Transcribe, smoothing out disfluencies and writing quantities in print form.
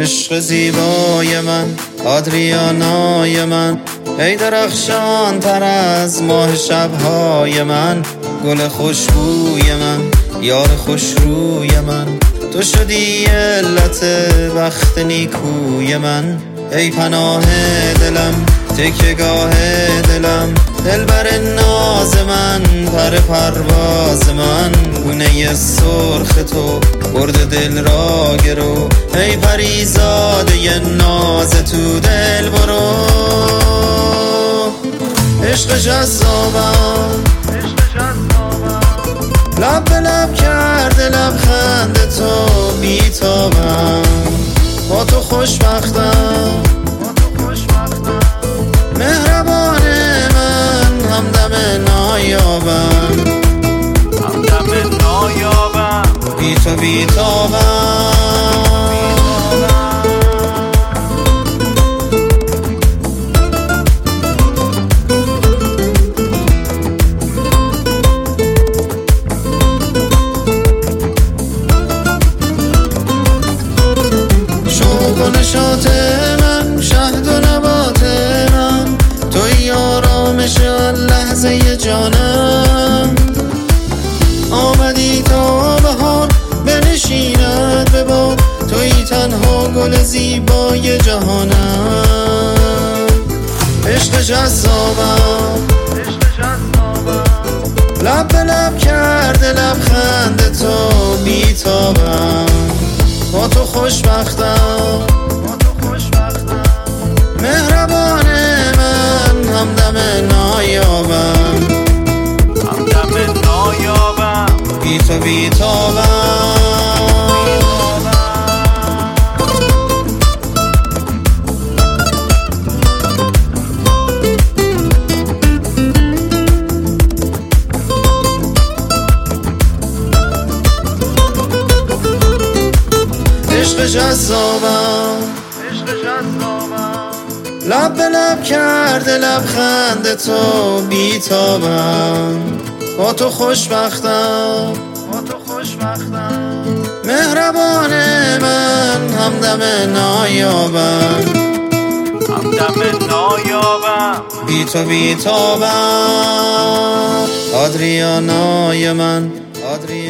عشق زیبای من، آدریانای من، ای درخشان تر از ماه شبهای من، گل خوشبوی من، یار خوشروی من، تو شدی علت بخت نیکوی من، ای پناه دلم، تکیه‌گاه دلم، دلبر ناز من، پر پرواز من، گونه سرخ تو برد دل را گرو، ای پریزاده ناز تو دل برو. عشق جذابم لب به لب کرده لبخند تو بیتابم، با تو خوشبختم مهربان من، همدم نایابم بی تو بیتابم. شوق و نشاط من، شهد و نبات من، توی آرامش لحظه جانم، آمدی تا بهار بنشیند به بار، توی تنها گل زیبای جهانم. عشق جذابم لب به لب کرده لبخند تو بیتابم، با تو خوشبختم مهربان من، همدم نایابم بی تو بیتابم. عشق جذابم لب به لب کرده لبخند تو بیتابم، با تو خوشبختم مهربان من، همدم نایابم بی تو بیتابم. آدریانای من،